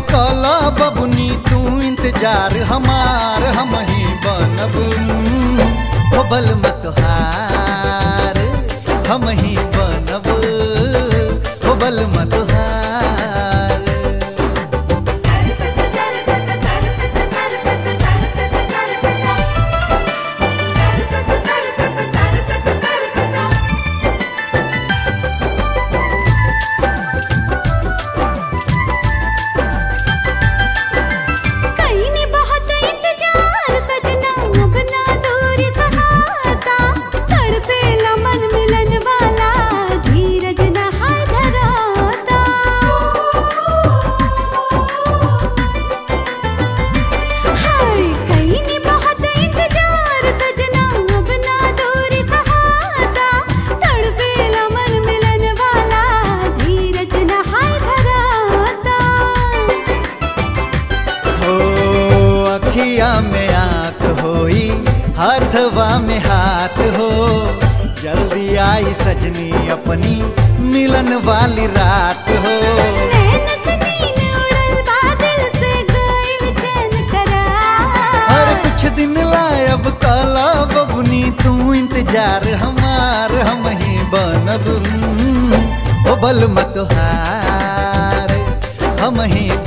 काला बबुनी तू इंतजार हमार हम ही बनब हो बल मत हार हम ही बनब हो बल मत हार। अखिया में आँख होई हाथवा में हाथ हो जल्दी आई सजनी अपनी मिलन वाली रात हो। हर कुछ दिन लाए अब काला बबुनी तू इंतजार हमार हम ही बनब हो बल मत हार हम ही